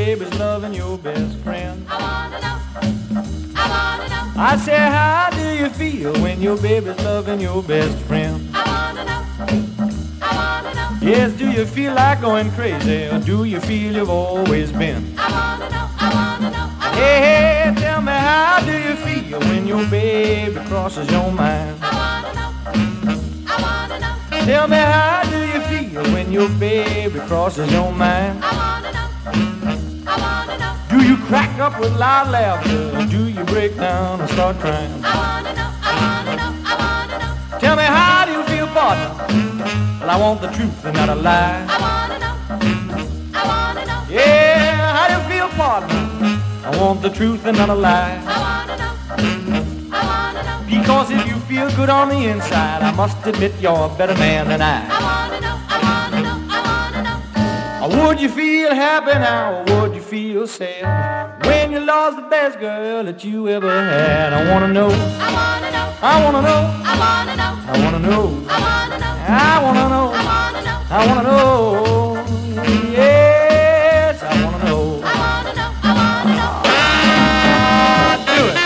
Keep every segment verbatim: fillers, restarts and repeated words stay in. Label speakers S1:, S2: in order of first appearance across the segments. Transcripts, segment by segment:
S1: baby's loving your best friend?
S2: I wanna know, I wanna know,
S1: I say, how do you feel when your baby's loving your best friend?
S2: I wanna know, I wanna know,
S1: Yes, do you feel like going crazy, or do you feel you've always been?
S2: I wanna know, I wanna know, I
S1: Hey, hey, tell me, how do you feel when your baby crosses your mind?
S2: I wanna know, I wanna know,
S1: Tell me, how do you feel when your baby crosses your mind?
S2: I wanna know, I wanna know,
S1: Do you crack up with loud laughter, or do you break down and start crying?
S2: I wanna know, I wanna know, I wanna know,
S1: Tell me, how do you feel, partner? Well, I want the truth and not a lie.
S2: I wanna know, I wanna know,
S1: Yeah, how do you feel, partner? I want the truth and not a lie.
S2: I wanna know, I wanna know,
S1: Because if you feel good on the inside, I must admit you're a better man than I.
S2: I wanna know, I wanna know, I wanna know,
S1: Or would you feel happy now, or would you feel sad when you lost the best girl that you ever had? I wanna know,
S2: I wanna know,
S1: I wanna know,
S2: I wanna know,
S1: I wanna know,
S2: I wanna know,
S1: I wanna know,
S2: I wanna know,
S1: I wanna know, yes, I wanna know.
S2: I wanna know, I wanna know.
S1: Ah, do it.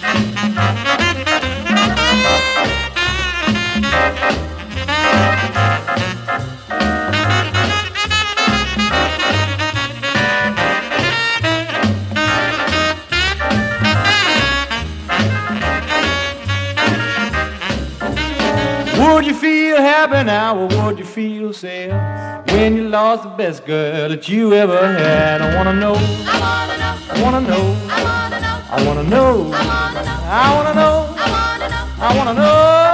S1: Would you feel happy now, or would you feel sad when you lost the best girl that you ever had? I wanna know,
S2: I wanna know,
S1: I wanna know,
S2: I wanna know,
S1: I wanna know,
S2: I wanna know,
S1: I wanna know,
S2: I wanna know,
S1: I wanna know.